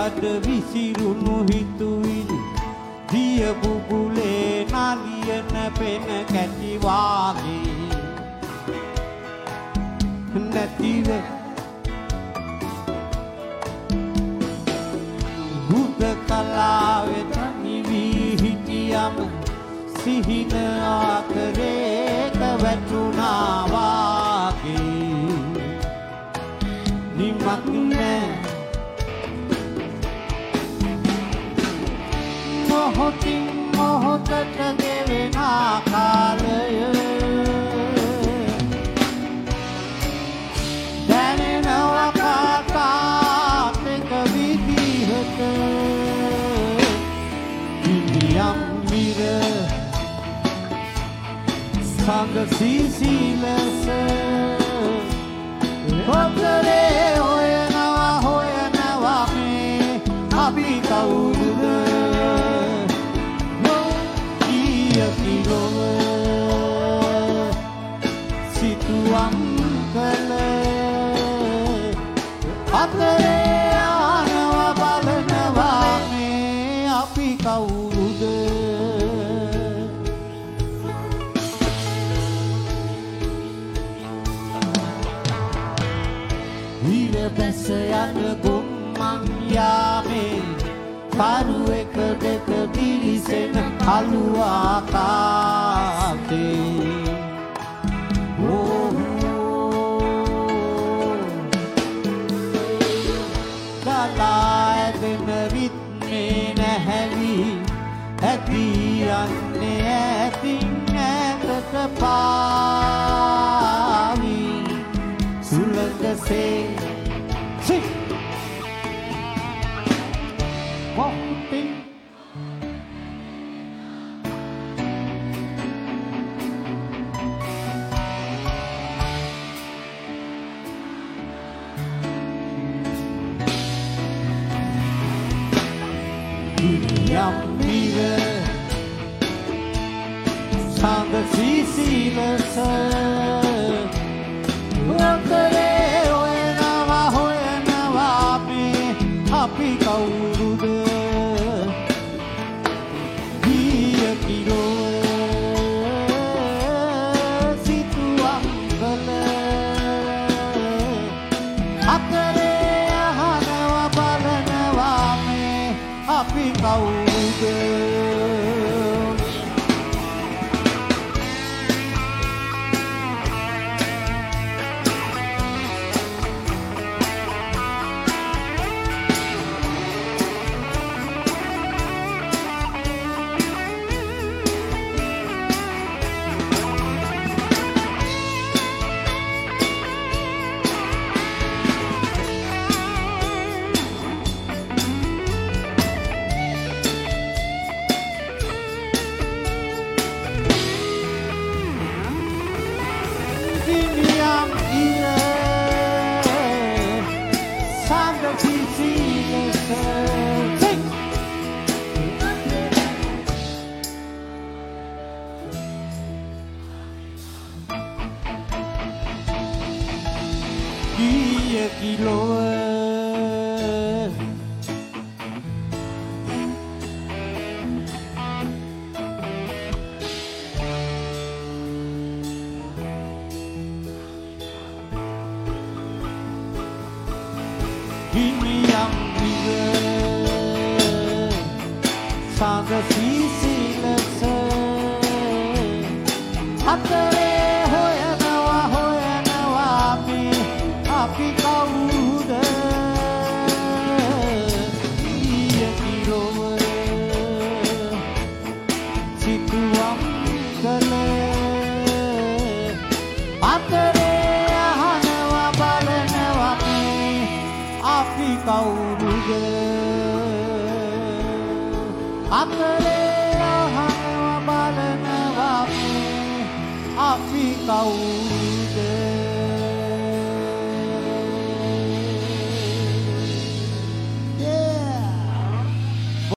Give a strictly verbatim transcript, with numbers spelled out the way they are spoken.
අද විසිරුණු හිතුවිලි දිය බුබුලේ නාලියන පෙන කැටි වාගේ නැතිව බුද්ධ කලාවේ තනිවි හිටියම සිහින ආකරේක වැටුණා වාගේ නිමක් නෑ මොහොතින් මොහොතට ගෙවෙන කාලය දැනෙනවා කාටත් එක විදිහට ඉනියම් මිර සංග සීසීලස හොතරේ හොයනවා හොයනවා මේ අපි කවුරුද කිලොව සිතුවම් කළ අතරේ ආනවා බලනවා මේ අපි කවුරුද හිර බැස යන ගොම්මන් යාමේ කරු එක දෙක පිරිසෙන අලු ආකාශේ ගලාගෙන රිත්මේ නැහැවි ඇති යන්නේ ඇතින් ඈතට පාවි සුළඟසේ යම් මිර සංග සීසීලස ඔතරේ හොයනවා හොයනවා මේ අපි කවුරුද ගිය කිලෝ සිතුවම් කළ අතරේ අහනවා බලනවා මේ අපි කවුරුද ගිය කිලොව හිමියම් විග සංග සීසීලස අතරේ හොයනවා හොයනවා මේ අපි කවුද ගිය කිලොව සිතුවම් කළ අතරේ අහනවා බලනවා මේ අපි කවුරුද අතරේ අහනවා බලනවා මේ අපි කවුරුද